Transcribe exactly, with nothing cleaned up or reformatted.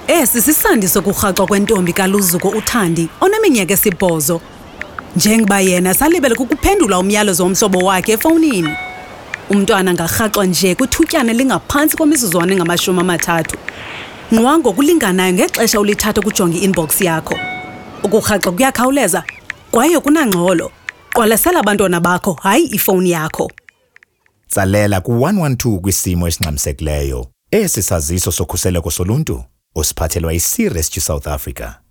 Esi sisandi sokurhaxwa kwentombi kaLuzuko uThandi oneminyaka esibhozo. Njengoba yena salibele kukuphendula umyalezo womhlobo wakhe efowunini. Umntwana ngarhaxwa nje kwithutyana lingaphantsi kwemizuzwana engamashumi amathathu. Nqwa ngokulinganayo ngexesha ulithatha ukujonga i-inbox yakho. Ukurhaxwa kuyakhawuleza kwaye kunangxolo. Qwalasela abantwana bakho, hayi ifowuni yakho. Tsalela ku one one two kwisimo esingxamisekileyo. Esi saziso sokhuseleko soluntu usiphathelwa yi-Sea Rescue South Africa.